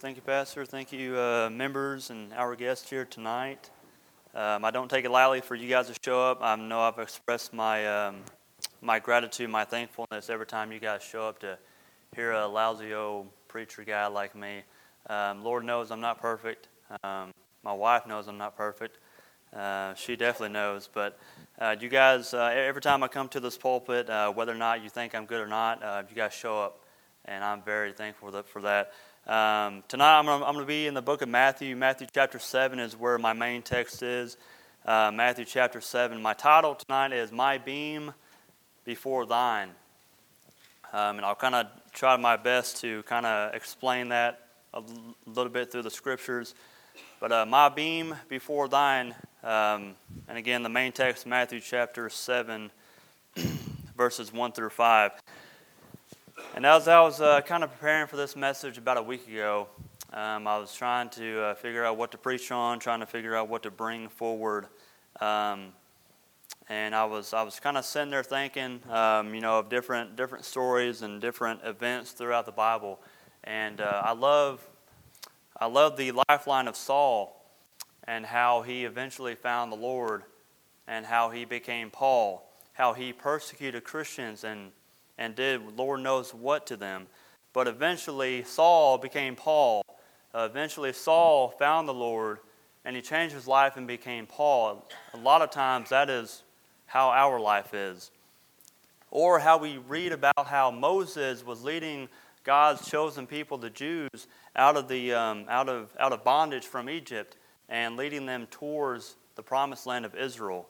Thank you, Pastor. Thank you, members and our guests here tonight. I don't take it lightly for you guys to show up. I know I've expressed my my gratitude, my thankfulness every time you guys show up to hear a lousy old preacher guy like me. Lord knows I'm not perfect. My wife knows I'm not perfect. She definitely knows. But you guys, every time I come to this pulpit, whether or not you think I'm good or not, you guys show up, and I'm very thankful for that. Tonight I'm going to be in the book of Matthew. Matthew chapter 7 is where my main text is. Matthew chapter 7. My title tonight is My Beam Before Thine. And I'll kind of try my best to kind of explain that a little bit through the scriptures. But my beam before thine, and again the main text, Matthew chapter 7, verses 1 through 5. And as I was kind of preparing for this message about a week ago, I was trying to figure out what to preach on, trying to figure out what to bring forward. And I was kind of sitting there thinking, of different stories and different events throughout the Bible. And I love the lifeline of Saul and how he eventually found the Lord and how he became Paul, how he persecuted Christians and did Lord knows what to them. But eventually Saul became Paul. Eventually Saul found the Lord and he changed his life and became Paul. A lot of times that is how our life is. Or how we read about how Moses was leading God's chosen people, the Jews, out of bondage from Egypt and leading them towards the promised land of Israel.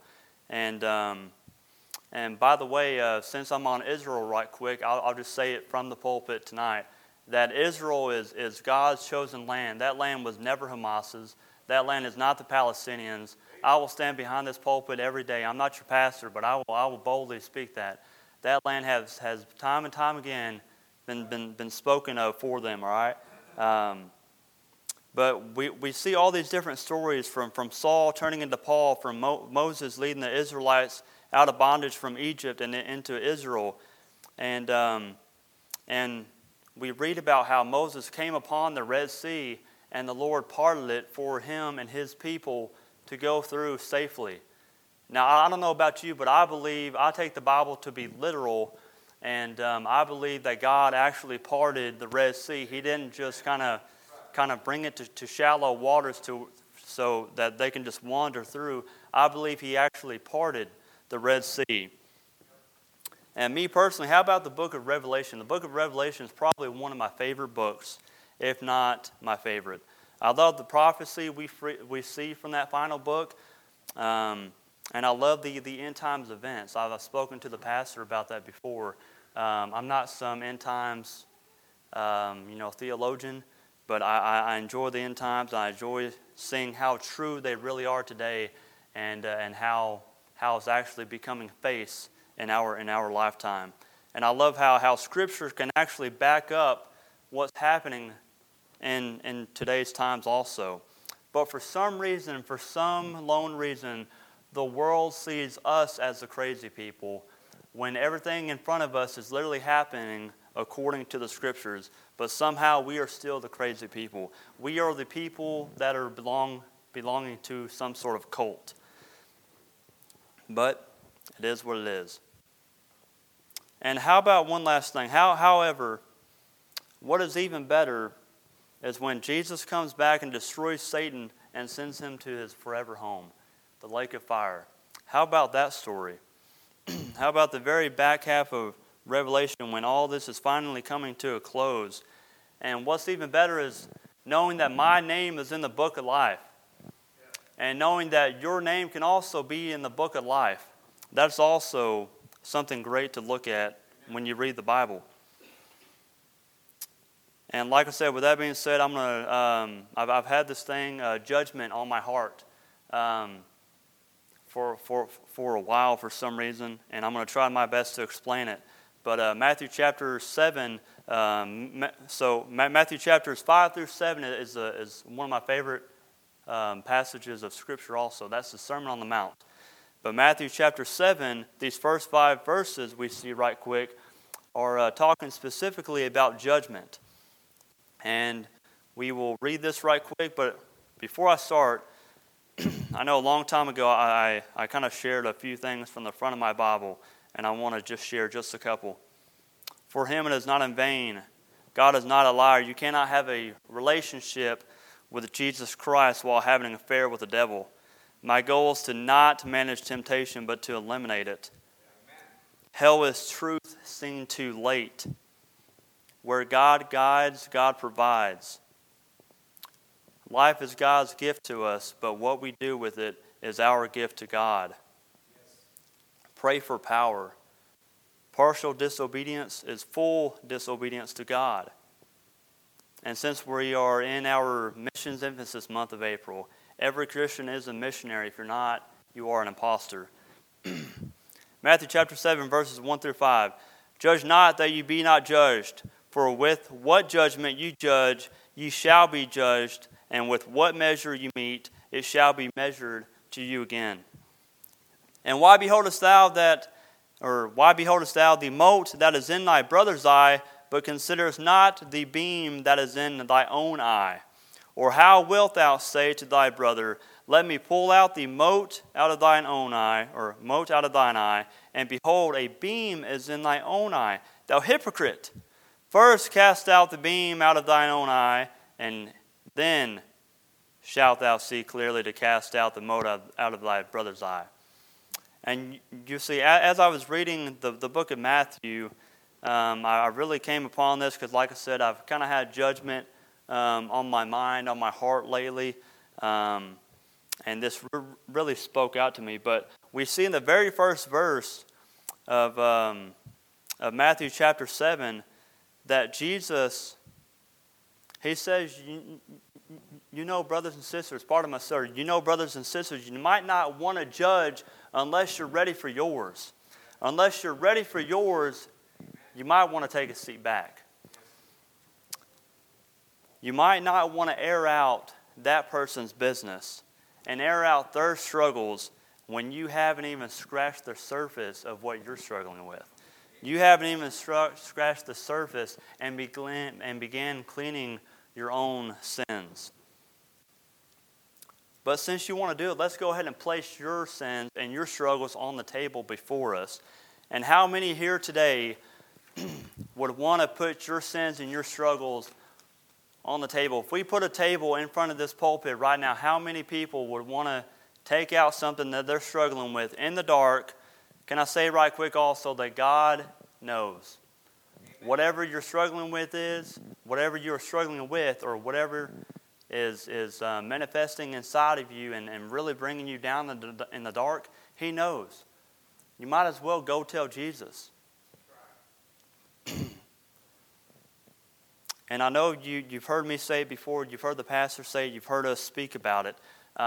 And by the way, since I'm on Israel right quick, I'll just say it from the pulpit tonight, that Israel is God's chosen land. That land was never Hamas's. That land is not the Palestinians. I will stand behind this pulpit every day. I'm not your pastor, but I will boldly speak that. That land has time and time again been spoken of for them, all right? But we see all these different stories from Saul turning into Paul, from Moses leading the Israelites out of bondage from Egypt and into Israel. And we read about how Moses came upon the Red Sea and the Lord parted it for him and his people to go through safely. Now, I don't know about you, but I take the Bible to be literal, and I believe that God actually parted the Red Sea. He didn't just kind of bring it to shallow waters so that they can just wander through. I believe He actually parted the Red Sea. And me personally, how about the book of Revelation? The book of Revelation is probably one of my favorite books, if not my favorite. I love the prophecy we see from that final book, and I love the end times events. I've spoken to the pastor about that before. I'm not some end times theologian, but I enjoy the end times. I enjoy seeing how true they really are today, and how it's actually becoming face in our lifetime. And I love how Scripture can actually back up what's happening in today's times also. But for some reason, for some lone reason, the world sees us as the crazy people when everything in front of us is literally happening according to the Scriptures. But somehow we are still the crazy people. We are the people that are belonging to some sort of cult. But it is what it is. And how about one last thing? However, what is even better is when Jesus comes back and destroys Satan and sends him to his forever home, the lake of fire. How about that story? How about the very back half of Revelation when all this is finally coming to a close? And what's even better is knowing that my name is in the book of life. And knowing that your name can also be in the book of life. That's also something great to look at when you read the Bible. And like I said, with that being said, I've had this thing, judgment, on my heart for a while for some reason, and I'm going to try my best to explain it. But Matthew chapter 7, Matthew chapters 5 through 7 is one of my favorite passages of Scripture also. That's the Sermon on the Mount. But Matthew chapter 7, these first 5 verses we see right quick, are talking specifically about judgment. And We will read this right quick, but before I start, I know a long time ago I kind of shared a few things from the front of my Bible, and I want to just share just a couple. For him it is not in vain. God is not a liar. You cannot have a relationship with Jesus Christ while having an affair with the devil. My goal is to not manage temptation, but to eliminate it. Amen. Hell is truth seen too late. Where God guides, God provides. Life is God's gift to us, but what we do with it is our gift to God. Yes. Pray for power. Partial disobedience is full disobedience to God. And since we are in our missions emphasis month of April, every Christian is a missionary. If you're not, you are an imposter. Matthew chapter 7, verses 1 through 5. Judge not that you be not judged, for with what judgment you judge, ye shall be judged, and with what measure you meet, it shall be measured to you again. And why beholdest thou the mote that is in thy brother's eye, but considerest not the beam that is in thy own eye? Or how wilt thou say to thy brother, let me pull out the mote out of thine own eye, or mote out of thine eye, and behold, a beam is in thy own eye? Thou hypocrite! First cast out the beam out of thine own eye, and then shalt thou see clearly to cast out the mote out of thy brother's eye. And you see, as I was reading the book of Matthew, I really came upon this because, like I said, I've kind of had judgment on my mind, on my heart lately. And this really spoke out to me. But we see in the very first verse of Matthew chapter 7 that Jesus, he says, you know, brothers and sisters, pardon my sir, you know, brothers and sisters, you might not want to judge unless you're ready for yours. Unless you're ready for yours, you might want to take a seat back. You might not want to air out that person's business and air out their struggles when you haven't even scratched the surface of what you're struggling with. You haven't even scratched the surface and began cleaning your own sins. But since you want to do it, let's go ahead and place your sins and your struggles on the table before us. And how many here today would want to put your sins and your struggles on the table? If we put a table in front of this pulpit right now, how many people would want to take out something that they're struggling with in the dark? Can I say right quick also that God knows? Whatever you're struggling with is, whatever you're struggling with, or whatever is manifesting inside of you and really bringing you down in the dark, He knows. You might as well go tell Jesus. And I know you've heard me say it before, you've heard the pastor say it, you've heard us speak about it.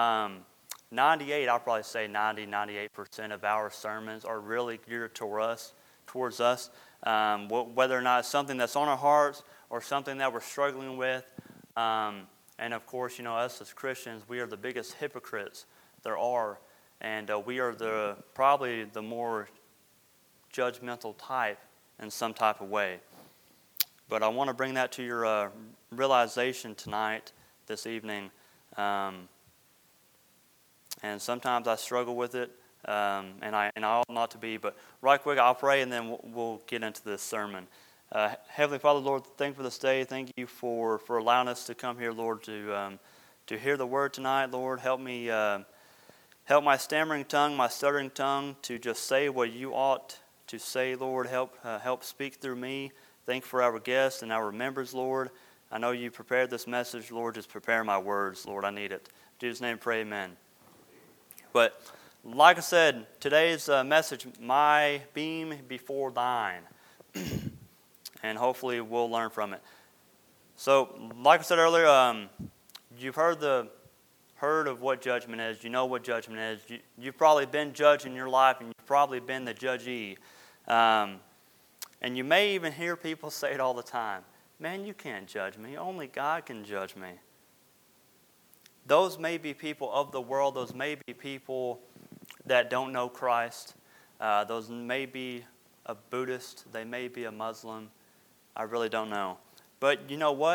98% of our sermons are really geared towards us, whether or not it's something that's on our hearts or something that we're struggling with. And of course, you know, us as Christians, we are the biggest hypocrites there are, and we are probably the more judgmental type in some type of way. But I want to bring that to your realization tonight, this evening. And sometimes I struggle with it, and I ought not to be. But right quick, I'll pray, and then we'll get into this sermon. Heavenly Father, Lord, thank you for this day. Thank you for allowing us to come here, Lord, to hear the word tonight. Lord, help me, help my stammering tongue, my stuttering tongue, to just say what you ought to say, Lord. Help speak through me. Thank you for our guests and our members, Lord. I know you prepared this message, Lord. Just prepare my words, Lord. I need it. In Jesus' name, pray, amen. But like I said, today's message, my beam before thine. And hopefully we'll learn from it. So, like I said earlier, you've heard of what judgment is. You know what judgment is. You've probably been judged in your life, and you've probably been the judgee. And you may even hear people say it all the time. Man, you can't judge me. Only God can judge me. Those may be people of the world. Those may be people that don't know Christ. Those may be a Buddhist. They may be a Muslim. I really don't know. But you know what?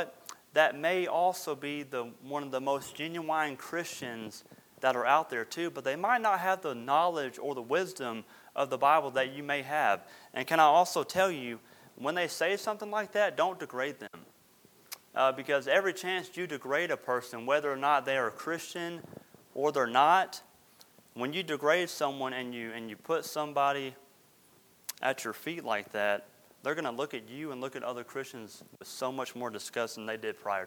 that may also be one of the most genuine Christians that are out there too, but they might not have the knowledge or the wisdom of the Bible that you may have. And can I also tell you, when they say something like that, don't degrade them. Because every chance you degrade a person, whether or not they are a Christian or they're not, when you degrade someone and you put somebody at your feet like that, they're going to look at you and look at other Christians with so much more disgust than they did prior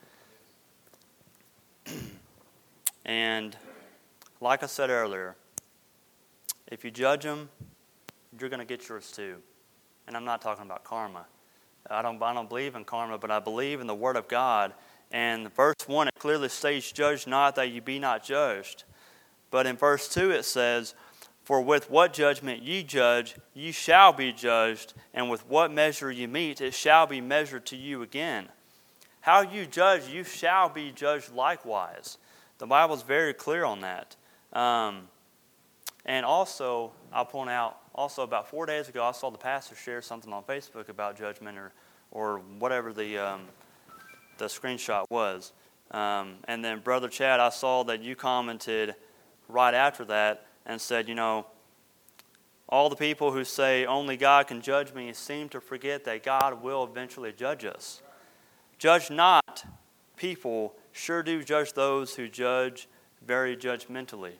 to. And like I said earlier, if you judge them, you're going to get yours too. And I'm not talking about karma. I don't believe in karma, but I believe in the Word of God. And verse 1, it clearly states, "Judge not that you be not judged." But in verse 2 it says, "For with what judgment ye judge, ye shall be judged, and with what measure ye mete, it shall be measured to you again. How you judge, you shall be judged likewise." The Bible is very clear on that. And also, I'll point out, also about 4 days ago, I saw the pastor share something on Facebook about judgment or whatever the screenshot was. And then Brother Chad, I saw that you commented right after that and said, all the people who say only God can judge me seem to forget that God will eventually judge us. Judge not people, sure do judge those who judge very judgmentally.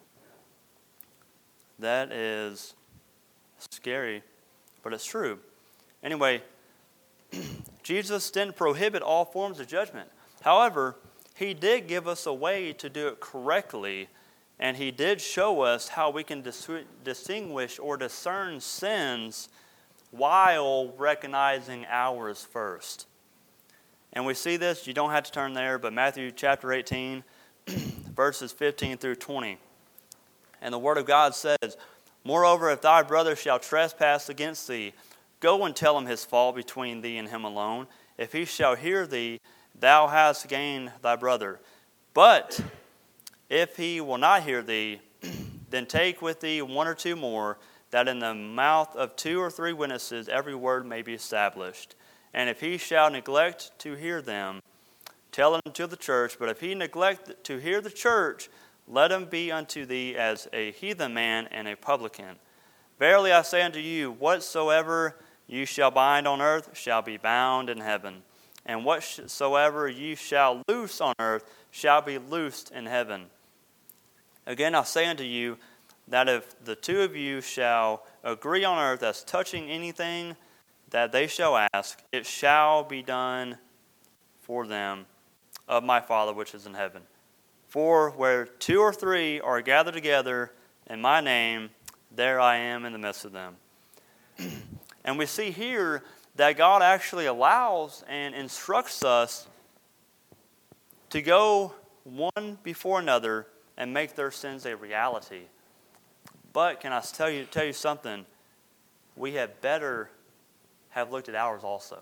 That is scary, but it's true. Anyway, Jesus didn't prohibit all forms of judgment. However, he did give us a way to do it correctly, and he did show us how we can distinguish or discern sins while recognizing ours first. And we see this, you don't have to turn there, but Matthew chapter 18, verses 15 through 20. And the Word of God says, "Moreover, if thy brother shall trespass against thee, go and tell him his fault between thee and him alone. If he shall hear thee, thou hast gained thy brother. But if he will not hear thee, then take with thee one or two more, that in the mouth of 2 or 3 witnesses every word may be established. And if he shall neglect to hear them, tell them to the church. But if he neglect to hear the church, let him be unto thee as a heathen man and a publican. Verily I say unto you, whatsoever you shall bind on earth shall be bound in heaven. And whatsoever ye shall loose on earth shall be loosed in heaven. Again I say unto you, that if the 2 of you shall agree on earth as touching anything that they shall ask, it shall be done for them of my Father which is in heaven. For where 2 or 3 are gathered together in my name, there I am in the midst of them." And we see here that God actually allows and instructs us to go one before another and make their sins a reality. But can I tell you something? We had better have looked at ours also.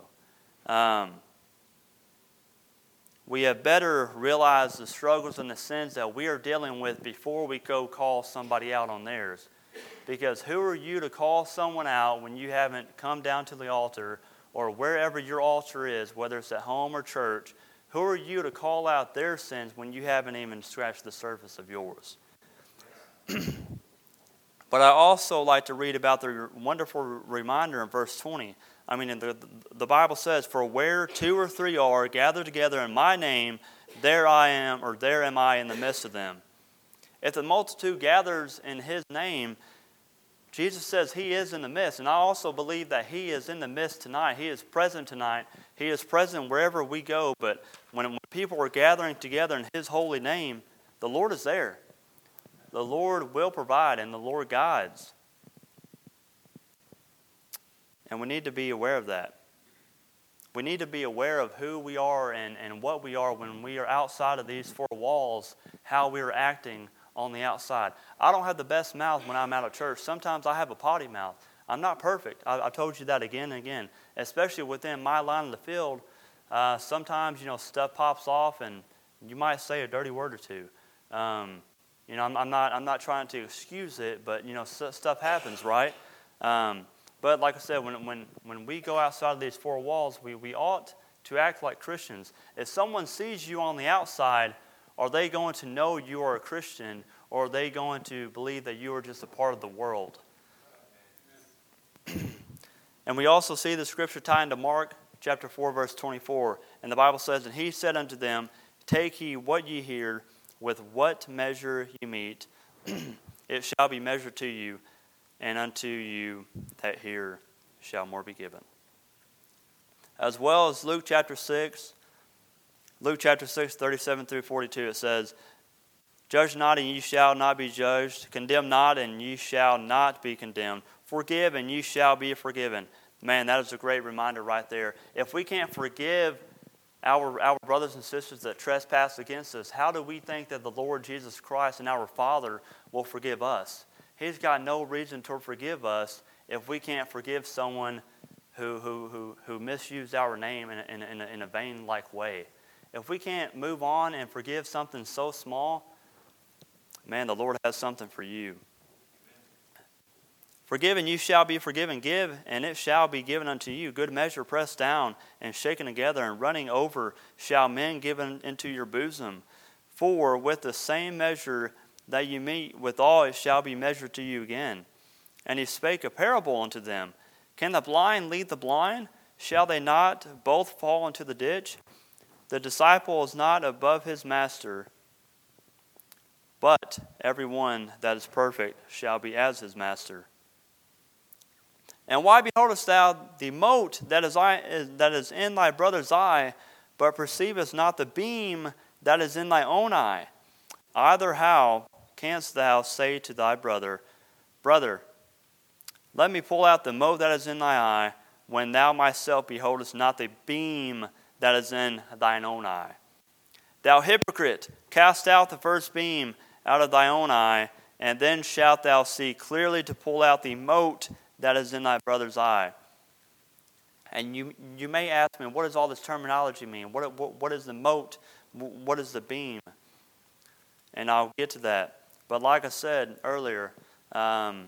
We have better realized the struggles and the sins that we are dealing with before we go call somebody out on theirs. Because who are you to call someone out when you haven't come down to the altar or wherever your altar is, whether it's at home or church? Who are you to call out their sins when you haven't even scratched the surface of yours? But I also like to read about the wonderful reminder in verse 20. The Bible says, "For where 2 or 3 are gathered together in my name, there I am, or there am I in the midst of them." If the multitude gathers in his name, Jesus says he is in the midst. And I also believe that he is in the midst tonight. He is present tonight. He is present wherever we go. But when people are gathering together in his holy name, the Lord is there. The Lord will provide, and the Lord guides. And we need to be aware of that. We need to be aware of who we are and what we are when we are outside of these 4 walls, how we are acting on the outside. I don't have the best mouth when I'm out of church. Sometimes I have a potty mouth. I'm not perfect. I've told you that again and again. Especially within my line of the field, sometimes, stuff pops off and you might say a dirty word or two. I'm not trying to excuse it, but stuff happens, right? But like I said, when we go outside of these 4 walls, we ought to act like Christians. If someone sees you on the outside, are they going to know you are a Christian, or are they going to believe that you are just a part of the world? And we also see the scripture tied into Mark chapter 4, verse 24. And the Bible says, "And he said unto them, Take ye what ye hear, with what measure ye meet, it shall be measured to you, and unto you that hear shall more be given." As well as Luke chapter 6, 37 through 42, it says, "Judge not, and ye shall not be judged. Condemn not, and ye shall not be condemned. Forgive, and ye shall be forgiven." Man, that is a great reminder right there. If we can't forgive our brothers and sisters that trespass against us, how do we think that the Lord Jesus Christ and our Father will forgive us? He's got no reason to forgive us if we can't forgive someone who misused our name in a vain-like way. If we can't move on and forgive something so small, man, the Lord has something for you. "Forgive, and you shall be forgiven. Give, and it shall be given unto you. Good measure, pressed down, and shaken together, and running over, shall men give into your bosom. For with the same measure that you meet withal, it shall be measured to you again." And he spake a parable unto them. "Can the blind lead the blind? Shall they not both fall into the ditch? The disciple is not above his master, but every one that is perfect shall be as his master. And why beholdest thou the mote that is in thy brother's eye, but perceivest not the beam that is in thy own eye? Either how canst thou say to thy brother, Brother, let me pull out the mote that is in thy eye, when thou myself beholdest not the beam that is in thine own eye? Thou hypocrite, cast out the first beam out of thy own eye, and then shalt thou see clearly to pull out the mote that is in thy brother's eye." And you may ask me, what does all this terminology mean? What is the mote? What is the beam? And I'll get to that. But like I said earlier, there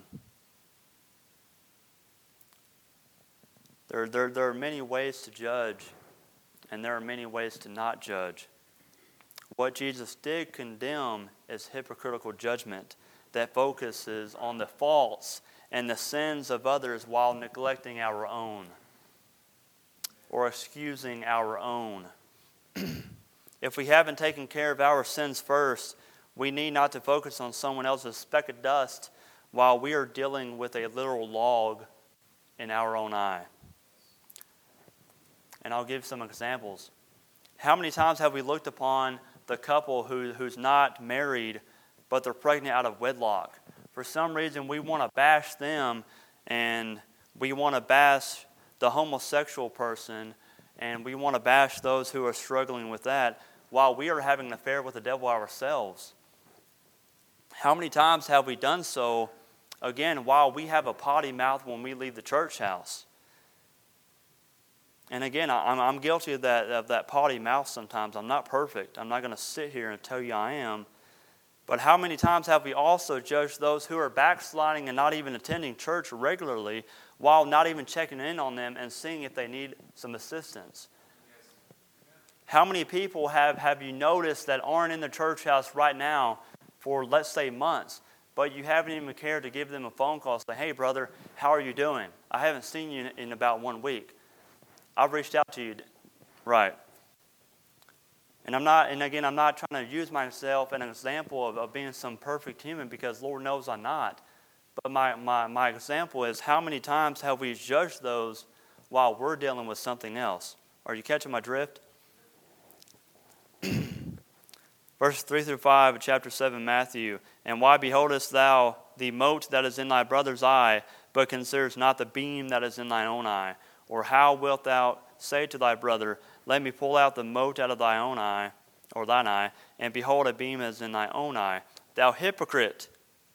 are many ways to judge, and there are many ways to not judge. What Jesus did condemn is hypocritical judgment that focuses on the faults and the sins of others while neglecting our own or excusing our own. If we haven't taken care of our sins first, we need not to focus on someone else's speck of dust while we are dealing with a literal log in our own eye. And I'll give some examples. How many times have we looked upon the couple who's not married, but they're pregnant out of wedlock? For some reason, we want to bash them, and we want to bash the homosexual person, and we want to bash those who are struggling with that, while we are having an affair with the devil ourselves. How many times have we done so, again, while we have a potty mouth when we leave the church house? And again, I'm guilty of that potty mouth sometimes. I'm not perfect. I'm not going to sit here and tell you I am. But how many times have we also judged those who are backsliding and not even attending church regularly, while not even checking in on them and seeing if they need some assistance? How many people have you noticed that aren't in the church house right now for, let's say, months, but you haven't even cared to give them a phone call and say, "Hey, brother, how are you doing? I haven't seen you in about 1 week. I've reached out to you." Right. And I'm not trying to use myself as an example of being some perfect human, because Lord knows I'm not. But my example is, how many times have we judged those while we're dealing with something else? Are you catching my drift? Verses 3 through 5 of chapter 7, Matthew. "And why beholdest thou the mote that is in thy brother's eye, but considerest not the beam that is in thine own eye? Or how wilt thou say to thy brother, Let me pull out the mote out of thy own eye, or thine eye, and behold, a beam is in thy own eye? Thou hypocrite!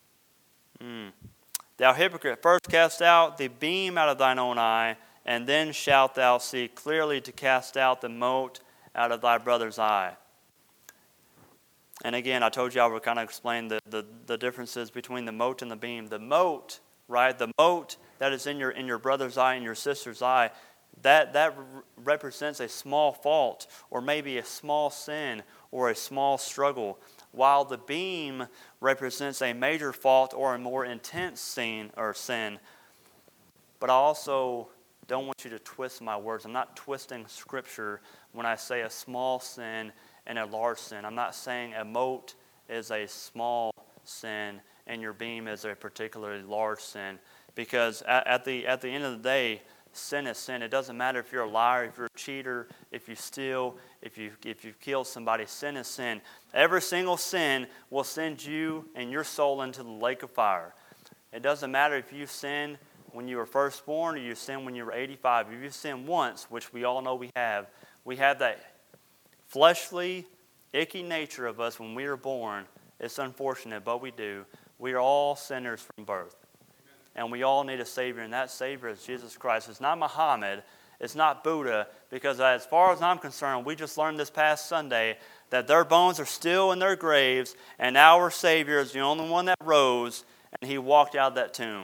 Thou hypocrite, first cast out the beam out of thine own eye, and then shalt thou see clearly to cast out the mote out of thy brother's eye." And again, I told you I would kind of explain the differences between the mote and the beam. The mote, right? The mote that is in your brother's eye and your sister's eye, that represents a small fault or maybe a small sin or a small struggle, while the beam represents a major fault or a more intense sin. But I also don't want you to twist my words. I'm not twisting Scripture when I say a small sin and a large sin. I'm not saying a mote is a small sin and your beam is a particularly large sin. Because at the end of the day, sin is sin. It doesn't matter if you're a liar, if you're a cheater, if you steal, if you kill somebody. Sin is sin. Every single sin will send you and your soul into the lake of fire. It doesn't matter if you sin when you were first born or you sin when you were 85. If you sin once, which we all know we have that fleshly, icky nature of us when we are born. It's unfortunate, but we do. We are all sinners from birth. And we all need a Savior, and that Savior is Jesus Christ. It's not Muhammad. It's not Buddha, because as far as I'm concerned, we just learned this past Sunday that their bones are still in their graves, and our Savior is the only one that rose, and He walked out of that tomb.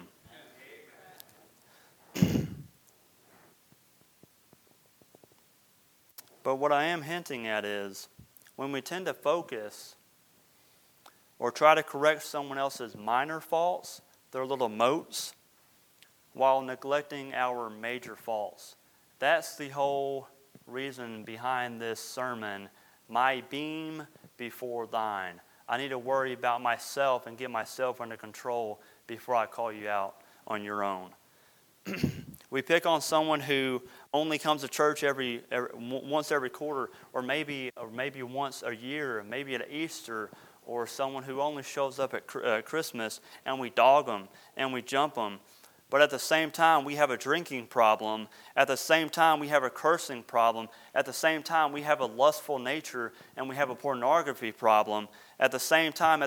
But what I am hinting at is, when we tend to focus or try to correct someone else's minor faults, their little motes, while neglecting our major faults. That's the whole reason behind this sermon, my beam before thine. I need to worry about myself and get myself under control before I call you out on your own. We pick on someone who only comes to church once every quarter, or maybe once a year, maybe at Easter, or someone who only shows up at Christmas, and we dog them and we jump them. But at the same time, we have a drinking problem. At the same time, we have a cursing problem. At the same time, we have a lustful nature, and we have a pornography problem. At the same time.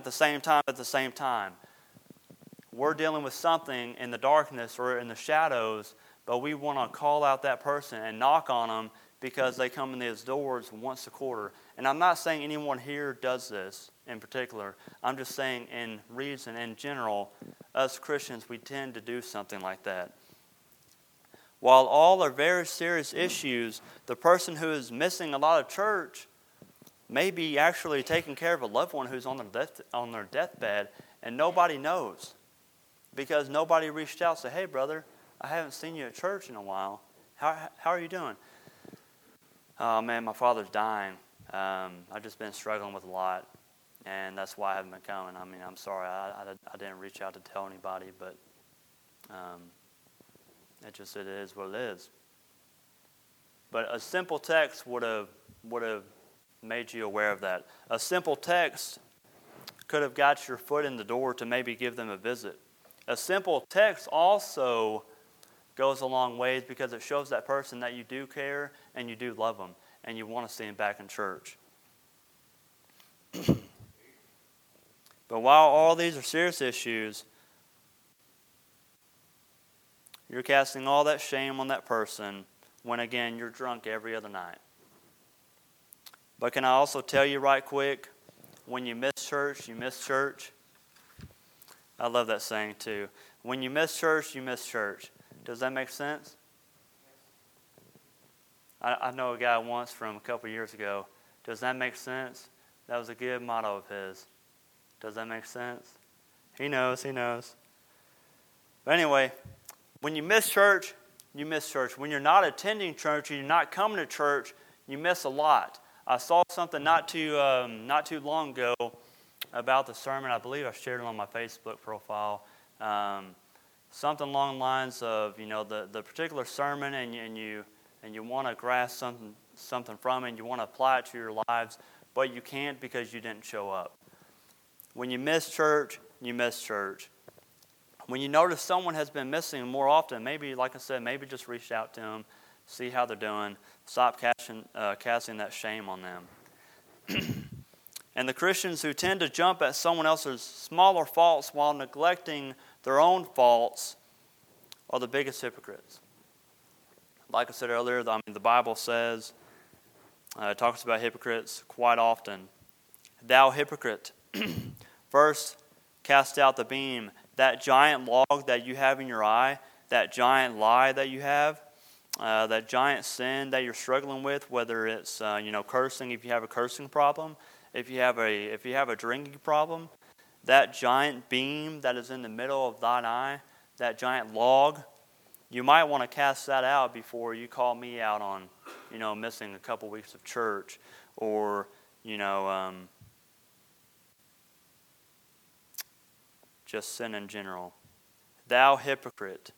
We're dealing with something in the darkness or in the shadows, but we want to call out that person and knock on them because they come in these doors once a quarter. And I'm not saying anyone here does this in particular. I'm just saying in reason, in general, us Christians, we tend to do something like that. While all are very serious issues, the person who is missing a lot of church may be actually taking care of a loved one who's on their deathbed, and nobody knows. Because nobody reached out and said, hey, brother, I haven't seen you at church in a while. How are you doing? Oh, man, my father's dying. I've just been struggling with a lot, and that's why I haven't been coming. I mean, I'm sorry. I didn't reach out to tell anybody, but it is what it is. But a simple text would have made you aware of that. A simple text could have got your foot in the door to maybe give them a visit. A simple text also goes a long ways because it shows that person that you do care and you do love them and you want to see them back in church. But while all these are serious issues, you're casting all that shame on that person when, again, you're drunk every other night. But can I also tell you right quick, when you miss church, you miss church. I love that saying too. When you miss church, you miss church. Does that make sense? I know a guy once from a couple years ago. Does that make sense? That was a good motto of his. Does that make sense? He knows. But anyway, when you miss church, you miss church. When you're not attending church and you're not coming to church, you miss a lot. I saw something not too long ago about the sermon. I believe I shared it on my Facebook profile. Something along the lines of, the particular sermon, and you want to grasp something from it, and you want to apply it to your lives, but you can't because you didn't show up. When you miss church, you miss church. When you notice someone has been missing more often, maybe, like I said, maybe just reach out to them, see how they're doing, stop casting that shame on them. And the Christians who tend to jump at someone else's smaller faults while neglecting their own faults are the biggest hypocrites. Like I said earlier, the Bible says, it talks about hypocrites quite often. Thou hypocrite, first cast out the beam, that giant log that you have in your eye, that giant lie that you have. that giant sin that you're struggling with, whether it's cursing, if you have a cursing problem, if you have a drinking problem, that giant beam that is in the middle of thine eye, that giant log, you might want to cast that out before you call me out on, missing a couple weeks of church, or just sin in general. Thou hypocrite.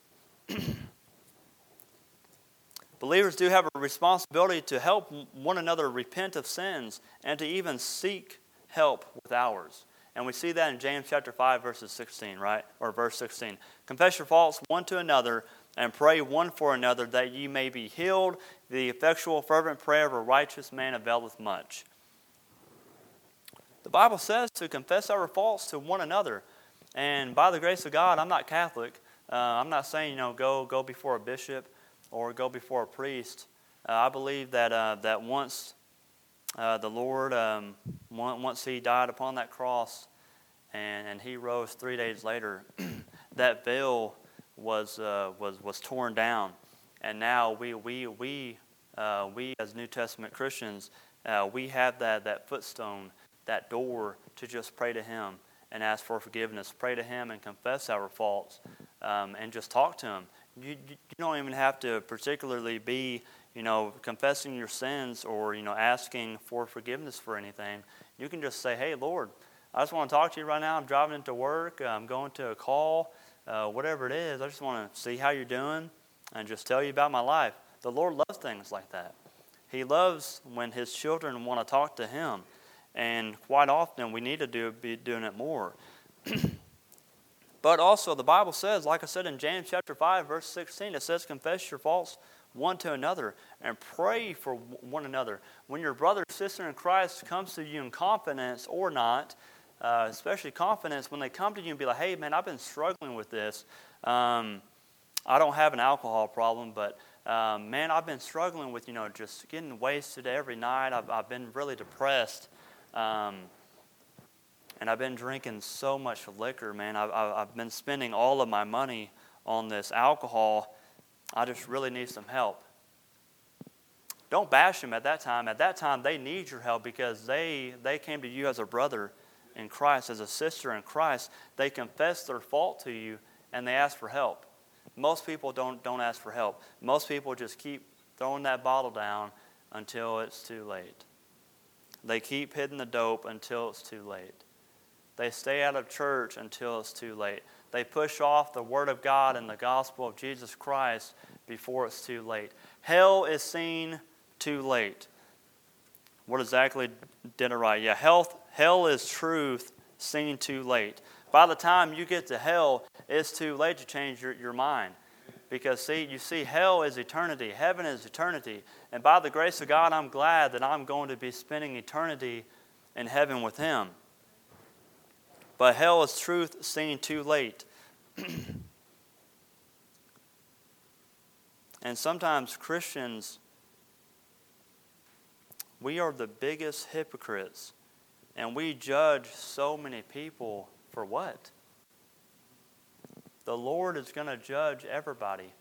Believers do have a responsibility to help one another repent of sins and to even seek help with ours. And we see that in James chapter 5, verses 16, right? Or verse 16. Confess your faults one to another and pray one for another that ye may be healed. The effectual fervent prayer of a righteous man availeth much. The Bible says to confess our faults to one another. And by the grace of God, I'm not Catholic. I'm not saying, go before a bishop or go before a priest. I believe that once the Lord, once He died upon that cross and He rose 3 days later, that veil was torn down, and now we as New Testament Christians, we have that footstone, that door to just pray to Him and ask for forgiveness, pray to Him and confess our faults, and just talk to Him. You don't even have to particularly be, confessing your sins or, asking for forgiveness for anything. You can just say, hey, Lord, I just want to talk to you right now. I'm driving into work. I'm going to a call, whatever it is. I just want to see how you're doing and just tell you about my life. The Lord loves things like that. He loves when His children want to talk to Him. And quite often we need to be doing it more. But also the Bible says, like I said in James chapter 5, verse 16, it says, confess your faults one to another and pray for one another. When your brother or sister in Christ comes to you in confidence or not, especially confidence, when they come to you and be like, hey, man, I've been struggling with this. I don't have an alcohol problem, but man, I've been struggling with, just getting wasted every night. I've been really depressed. And I've been drinking so much liquor, man. I've been spending all of my money on this alcohol. I just really need some help. Don't bash them at that time. At that time, they need your help because they came to you as a brother in Christ, as a sister in Christ. They confess their fault to you, and they ask for help. Most people don't ask for help. Most people just keep throwing that bottle down until it's too late. They keep hitting the dope until it's too late. They stay out of church until it's too late. They push off the Word of God and the gospel of Jesus Christ before it's too late. Hell is seen too late. What exactly did I write? Yeah, hell is truth seen too late. By the time you get to hell, it's too late to change your mind. Because, you see, hell is eternity. Heaven is eternity. And by the grace of God, I'm glad that I'm going to be spending eternity in heaven with Him. But hell is truth seen too late. And sometimes Christians, we are the biggest hypocrites. And we judge so many people for what? The Lord is going to judge everybody.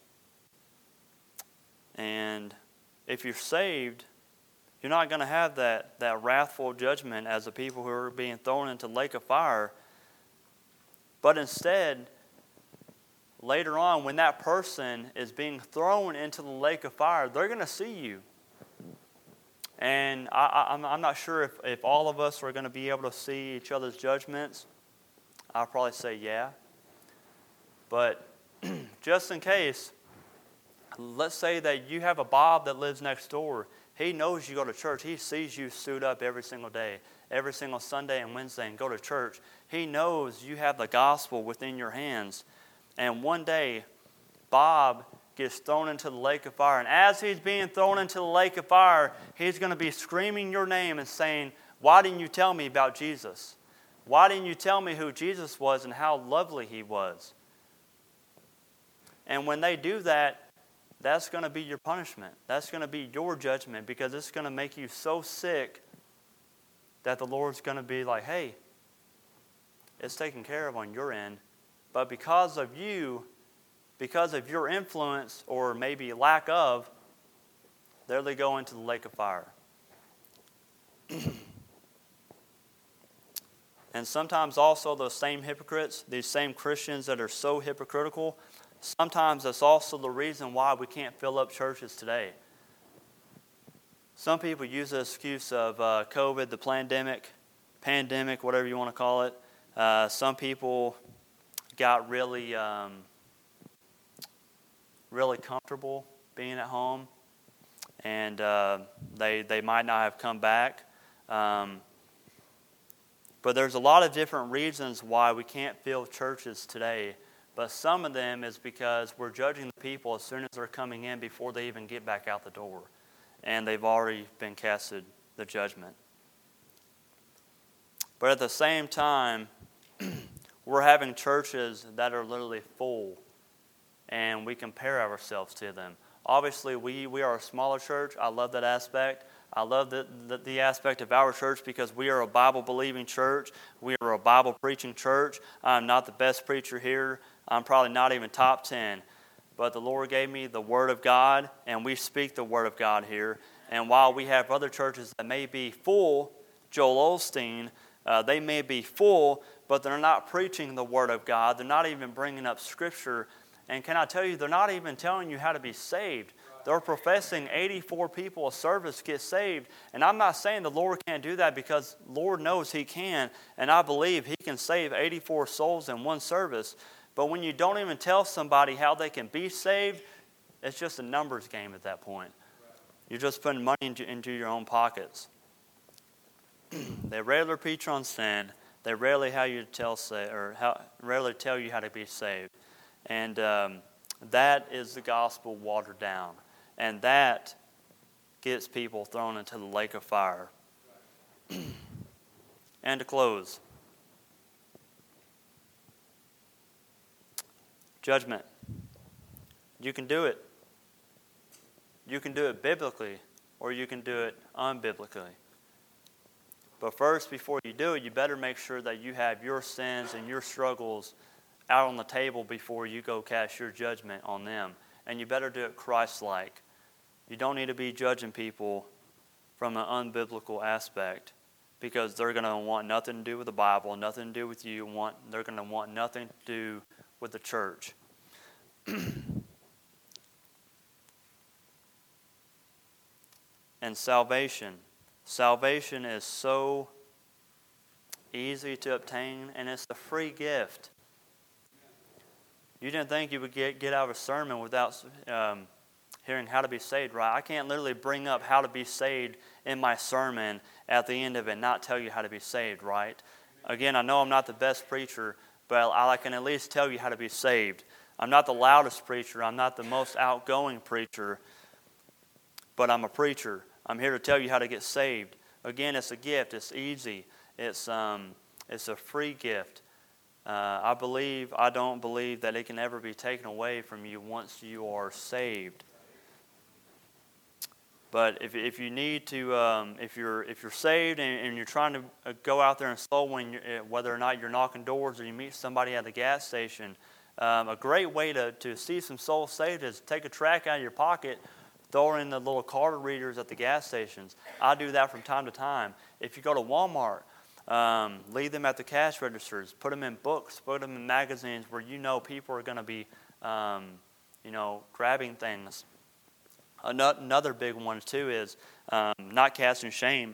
And if you're saved, you're not going to have that wrathful judgment as the people who are being thrown into the lake of fire. But instead, later on, when that person is being thrown into the lake of fire, they're going to see you. And I'm not sure if all of us are going to be able to see each other's judgments. I'll probably say yeah. But just in case, let's say that you have a Bob that lives next door. He knows you go to church. He sees you suit up every single day, every single Sunday and Wednesday and go to church. He knows you have the gospel within your hands. And one day, Bob gets thrown into the lake of fire. And as he's being thrown into the lake of fire, he's going to be screaming your name and saying, why didn't you tell me about Jesus? Why didn't you tell me who Jesus was and how lovely He was? And when they do that, that's going to be your punishment. That's going to be your judgment because it's going to make you so sick that the Lord's going to be like, hey, it's taken care of on your end. But because of you because of your influence or maybe lack of, there they go into the lake of fire. And sometimes also those same hypocrites, these same Christians that are so hypocritical, sometimes that's also the reason why we can't fill up churches today. Some people use the excuse of COVID, the pandemic, whatever you want to call it. Some people got really comfortable being at home, and they might not have come back. But there's a lot of different reasons why we can't fill churches today. But some of them is because we're judging the people as soon as they're coming in before they even get back out the door. And they've already been casted the judgment. But at the same time, we're having churches that are literally full. And we compare ourselves to them. Obviously, we are a smaller church. I love that aspect. I love the aspect of our church because we are a Bible-believing church. We are a Bible-preaching church. I'm not the best preacher here. I'm probably not even top 10. But the Lord gave me the Word of God, and we speak the Word of God here. And while we have other churches that may be full, Joel Osteen, they may be full, but they're not preaching the Word of God. They're not even bringing up Scripture. And can I tell you, they're not even telling you how to be saved. They're professing 84 people a service get saved. And I'm not saying the Lord can't do that because Lord knows He can. And I believe He can save 84 souls in one service. But when you don't even tell somebody how they can be saved, it's just a numbers game at that point. You're just putting money into your own pockets. They rarely preach on sin. They rarely rarely tell you how to be saved. And that is the gospel watered down. And that gets people thrown into the lake of fire. And to close, judgment. You can do it. You can do it biblically, or you can do it unbiblically. But first, before you do it, you better make sure that you have your sins and your struggles out on the table before you go cast your judgment on them. And you better do it Christ-like. You don't need to be judging people from an unbiblical aspect because they're going to want nothing to do with the Bible, nothing to do with you. They're going to want nothing to do with the church. And salvation. Salvation is so easy to obtain, and it's a free gift. You didn't think you would get out of a sermon without hearing how to be saved, right? I can't literally bring up how to be saved in my sermon at the end of it and not tell you how to be saved, right? Again, I know I'm not the best preacher, but I can at least tell you how to be saved. I'm not the loudest preacher. I'm not the most outgoing preacher, but I'm a preacher. I'm here to tell you how to get saved. Again, it's a gift. It's easy. It's a free gift. I don't believe that it can ever be taken away from you once you are saved. But if you need to, if you're saved and you're trying to go out there and soul win, whether or not you're knocking doors or you meet somebody at the gas station, a great way to see some souls saved is take a tract out of your pocket, throw it in the little card readers at the gas stations. I do that from time to time. If you go to Walmart, leave them at the cash registers. Put them in books. Put them in magazines where you know people are going to be, grabbing things. Another big one too is not casting shame.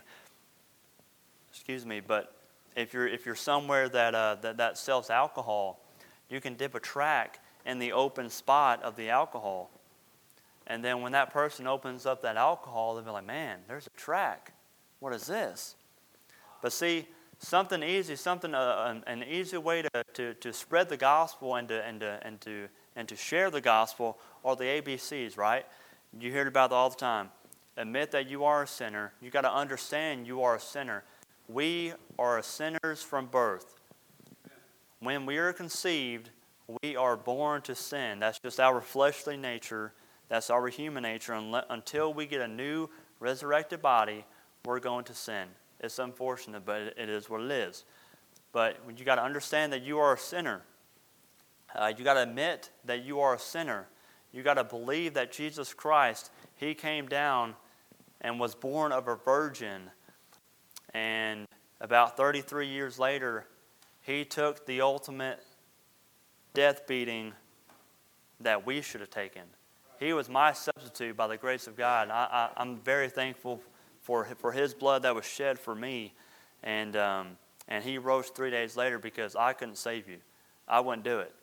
But if you're somewhere that sells alcohol, you can dip a tract in the open spot of the alcohol, and then when that person opens up that alcohol, they'll be like, "Man, there's a tract. What is this?" But see, something easy, an easy way to spread the gospel and to share the gospel are the ABCs, right? You hear about it all the time. Admit that you are a sinner. You got to understand you are a sinner. We are sinners from birth. When we are conceived, we are born to sin. That's just our fleshly nature. That's our human nature. Until we get a new resurrected body, we're going to sin. It's unfortunate, but it is what it is. But you got to understand that you are a sinner. You got to admit that you are a sinner. You got to believe that Jesus Christ, He came down and was born of a virgin. And about 33 years later, He took the ultimate death beating that we should have taken. He was my substitute by the grace of God. I'm very thankful for His blood that was shed for me. And He rose 3 days later because I couldn't save you. I wouldn't do it.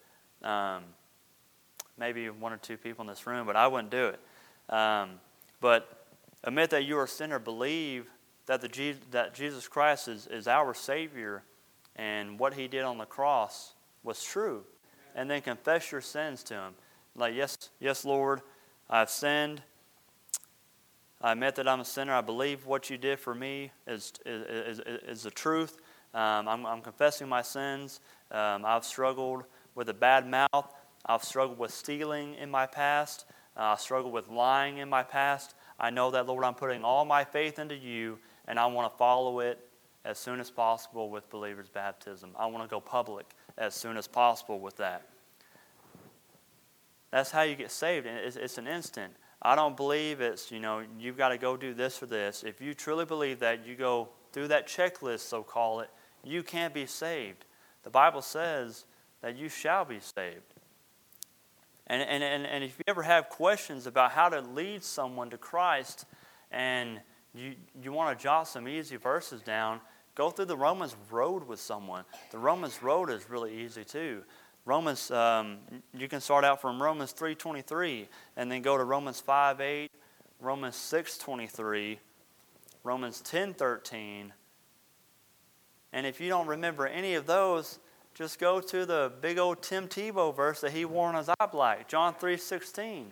Maybe one or two people in this room, but I wouldn't do it. But admit that you are a sinner. Believe that Jesus Christ is our Savior, and what He did on the cross was true. And then confess your sins to Him. Like, yes, Lord, I've sinned. I admit that I'm a sinner. I believe what You did for me is the truth. I'm confessing my sins. I've struggled with a bad mouth. I've struggled with stealing in my past. I've struggled with lying in my past. I know that, Lord, I'm putting all my faith into You, and I want to follow it as soon as possible with believer's baptism. I want to go public as soon as possible with that. That's how you get saved, and it's an instant. I don't believe it's, you've got to go do this or this. If you truly believe that, you go through that checklist, so call it, you can't be saved. The Bible says that you shall be saved. And if you ever have questions about how to lead someone to Christ, and you want to jot some easy verses down, go through the Romans road with someone. The Romans road is really easy too. Romans, you can start out from Romans 3:23, and then go to Romans 5:8, Romans 6:23, Romans 10:13. And if you don't remember any of those, just go to the big old Tim Tebow verse that he wore on his eye black, John 3:16.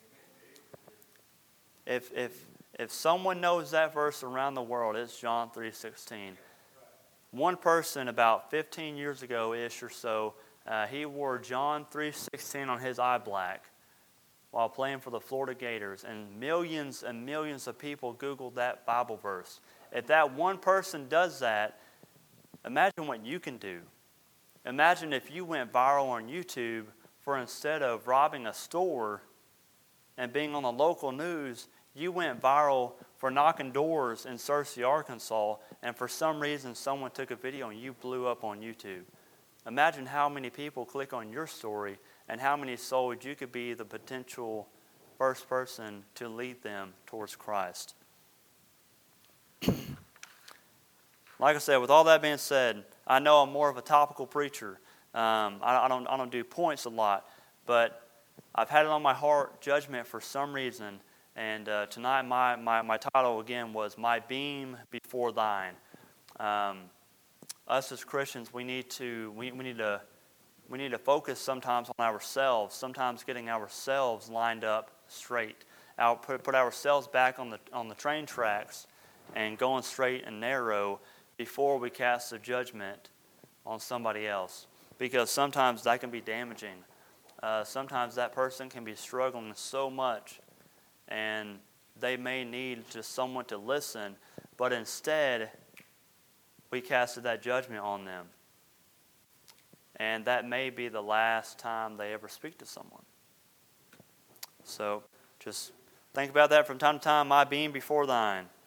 If someone knows that verse around the world, it's John 3:16. One person about 15 years ago-ish or so, he wore John 3:16 on his eye black while playing for the Florida Gators, and millions of people Googled that Bible verse. If that one person does that, imagine what you can do. Imagine if you went viral on YouTube for, instead of robbing a store and being on the local news, you went viral for knocking doors in Searcy, Arkansas, and for some reason someone took a video and you blew up on YouTube. Imagine how many people click on your story and how many souls you could be the potential first person to lead them towards Christ. Like I said, with all that being said, I know I'm more of a topical preacher. I don't do points a lot, but I've had it on my heart, judgment, for some reason. And tonight my title again was "My Beam Before Thine." Us as Christians, we need to focus sometimes on ourselves. Sometimes getting ourselves lined up straight. Put ourselves back on the train tracks and going straight and narrow before we cast a judgment on somebody else, because sometimes that can be damaging. Sometimes that person can be struggling so much, and they may need just someone to listen, but instead we casted that judgment on them. And that may be the last time they ever speak to someone. So just think about that from time to time. My being before thine.